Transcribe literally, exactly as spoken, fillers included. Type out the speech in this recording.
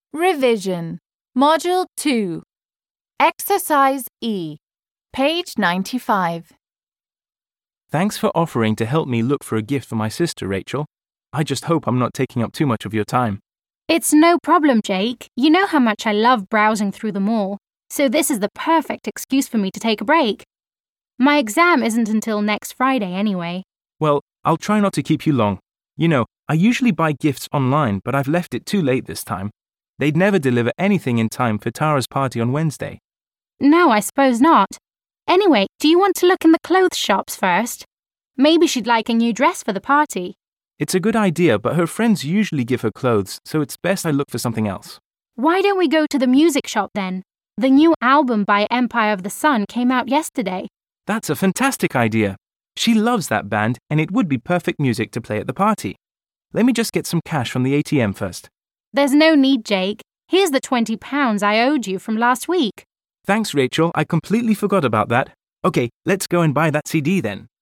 Revision. Module two. Exercise E. Page ninety-five. Thanks for offering to help me look for a gift for my sister, Rachel. I just hope I'm not taking up too much of your time. It's no problem, Jake. You know how much I love browsing through the mall, so this is the perfect excuse for me to take a break. My exam isn't until next Friday anyway. Well, I'll try not to keep you long. You know, I usually buy gifts online, but I've left it too late this time. They'd never deliver anything in time for Tara's party on Wednesday. No, I suppose not. Anyway, do you want to look in the clothes shops first? Maybe she'd like a new dress for the party. It's a good idea, but her friends usually give her clothes, so it's best I look for something else. Why don't we go to the music shop then? The new album by Empire of the Sun came out yesterday. That's a fantastic idea. She loves that band, and it would be perfect music to play at the party. Let me just get some cash from the A T M first. There's no need, Jake. Here's the twenty pounds I owed you from last week. Thanks, Rachel. I completely forgot about that. Okay, let's go and buy that C D then.